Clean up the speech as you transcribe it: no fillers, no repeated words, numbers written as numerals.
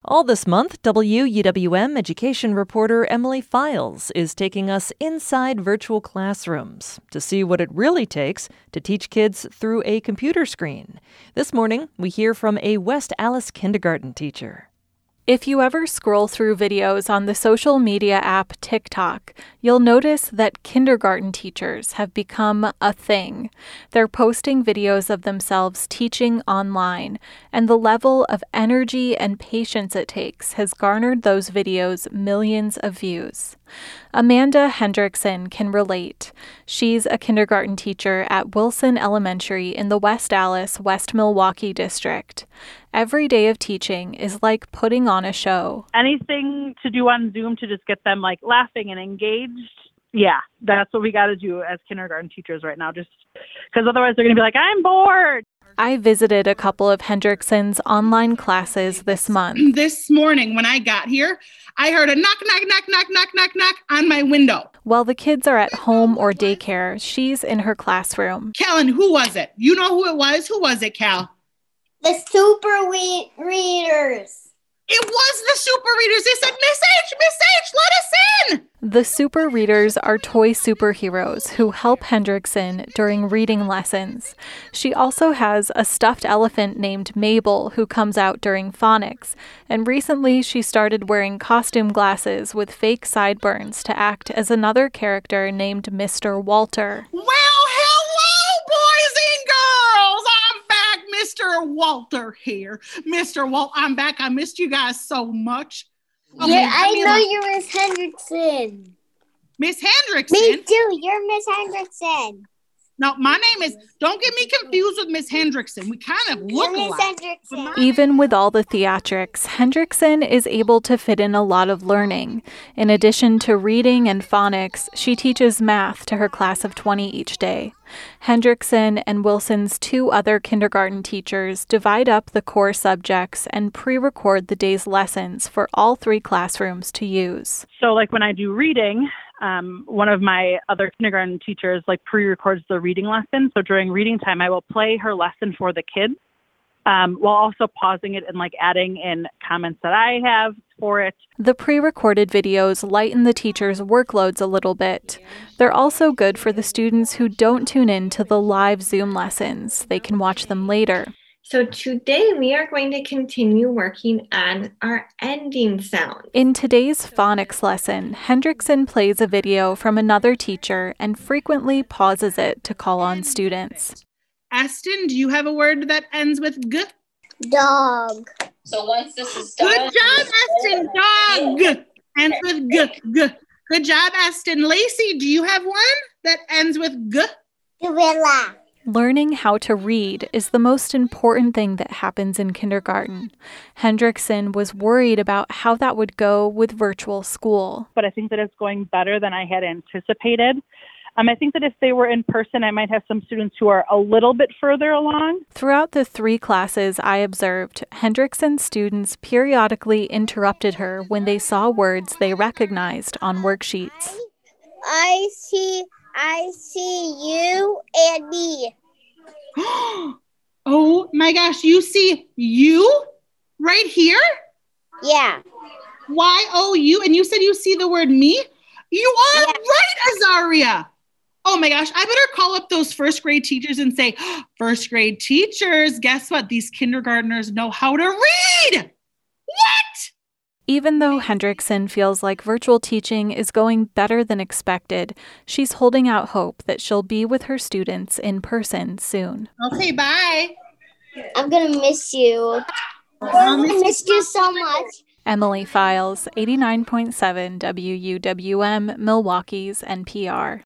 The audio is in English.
All this month, WUWM education reporter Emily Files is taking us inside virtual classrooms to see what it really takes to teach kids through a computer screen. This morning, we hear from a West Allis kindergarten teacher. If you ever scroll through videos on the social media app TikTok, you'll notice that kindergarten teachers have become a thing. They're posting videos of themselves teaching online, and the level of energy and patience it takes has garnered those videos millions of views. Amanda Hendrickson can relate. She's a kindergarten teacher at Wilson Elementary in the West Allis, West Milwaukee district. Every day of teaching is like putting on a show. Anything to do on Zoom to just get them laughing and engaged. Yeah, that's what we got to do as kindergarten teachers right now, just because otherwise they're going to be like, I'm bored. I visited a couple of Hendrickson's online classes this month. This morning when I got here, I heard a knock, knock, knock, knock, knock, knock, knock on my window. While the kids are at home or daycare, she's in her classroom. Kellen, who was it? You know who it was? Who was it, Cal? The super readers. It was the super readers. They said, Miss H, let us in. The super readers are toy superheroes who help Hendrickson during reading lessons. She also has a stuffed elephant named Mabel who comes out during phonics, and recently she started wearing costume glasses with fake sideburns to act as another character named Mr. Walter. Well, hello, boys and girls. I'm back. Mr. Walter here. Mr. Walt, I'm back. I missed you guys so much. Okay, yeah, I know you're Miss Hendrickson. Miss Hendrickson? Me too. You're Miss Hendrickson. No, my name is, don't get me confused with Miss Hendrickson. We kind of look alike. Even with all the theatrics, Hendrickson is able to fit in a lot of learning. In addition to reading and phonics, she teaches math to her class of 20 each day. Hendrickson and Wilson's two other kindergarten teachers divide up the core subjects and pre-record the day's lessons for all three classrooms to use. So when I do reading, one of my other kindergarten teachers pre-records the reading lesson. So during reading time, I will play her lesson for the kids while also pausing it and adding in comments that I have for it. The pre-recorded videos lighten the teachers' workloads a little bit. They're also good for the students who don't tune in to the live Zoom lessons. They can watch them later. So today we are going to continue working on our ending sound. In today's phonics lesson, Hendrickson plays a video from another teacher and frequently pauses it to call on students. Aston, do you have a word that ends with G? Dog. So once this is done... Good job, Aston. Dog. Ends with G. G. Good job, Aston. Lacey, do you have one that ends with G? Gorilla. Learning how to read is the most important thing that happens in kindergarten. Hendrickson was worried about how that would go with virtual school. But I think that it's going better than I had anticipated. I think that if they were in person, I might have some students who are a little bit further along. Throughout the three classes I observed, Hendrickson's students periodically interrupted her when they saw words they recognized on worksheets. I see you and me. Oh my gosh, you see you right here? Yeah. Y-O-U, and you said you see the word me? You are right, Azaria. Oh my gosh, I better call up those first grade teachers and say, first grade teachers, guess what? These kindergartners know how to read. What? Even though Hendrickson feels like virtual teaching is going better than expected, she's holding out hope that she'll be with her students in person soon. Okay, bye. I'm going to miss you. I missed you so much. Emily Files, 89.7 WUWM, Milwaukee's NPR.